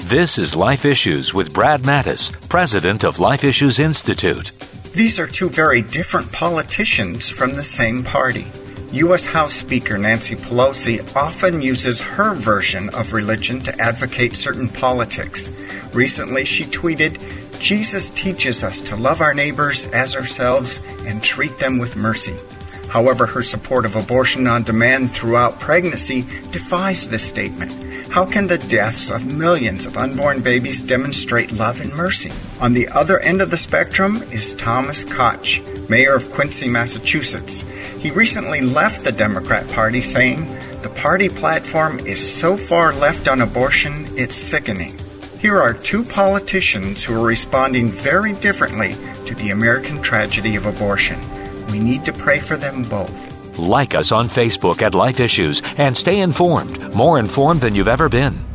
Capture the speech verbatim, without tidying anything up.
This is Life Issues with Brad Mattis, president of Life Issues Institute. These are two very different politicians from the same party. U S House Speaker Nancy Pelosi often uses her version of religion to advocate certain politics. Recently, she tweeted, "Jesus teaches us to love our neighbors as ourselves and treat them with mercy." However, her support of abortion on demand throughout pregnancy defies this statement. How can the deaths of millions of unborn babies demonstrate love and mercy? On the other end of the spectrum is Thomas Koch, mayor of Quincy, Massachusetts. He recently left the Democrat Party, saying, "The party platform is so far left on abortion, it's sickening." Here are two politicians who are responding very differently to the American tragedy of abortion. We need to pray for them both. Like us on Facebook at Life Issues and stay informed, more informed than you've ever been.